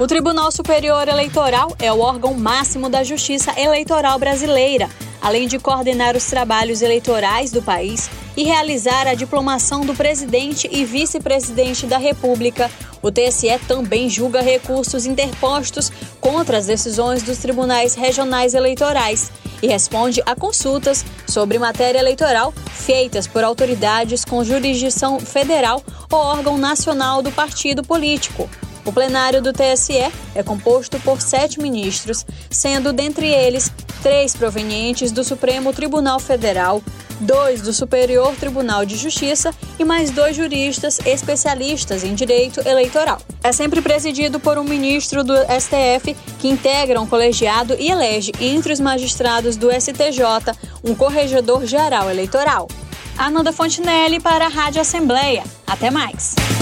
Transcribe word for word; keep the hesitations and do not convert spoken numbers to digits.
O Tribunal Superior Eleitoral é o órgão máximo da Justiça Eleitoral brasileira, além de coordenar os trabalhos eleitorais do país e realizar a diplomação do presidente e vice-presidente da República. O T S E também julga recursos interpostos contra as decisões dos tribunais regionais eleitorais e responde a consultas sobre matéria eleitoral feitas por autoridades com jurisdição federal ou órgão nacional do partido político. O plenário do T S E é composto por sete ministros, sendo dentre eles três provenientes do Supremo Tribunal Federal, dois do Superior Tribunal de Justiça e mais dois juristas especialistas em direito eleitoral. É sempre presidido por um ministro do S T F que integra um colegiado e elege entre os magistrados do S T J um corregedor-geral eleitoral. Ananda Fontinelli para a Rádio Assembleia. Até mais!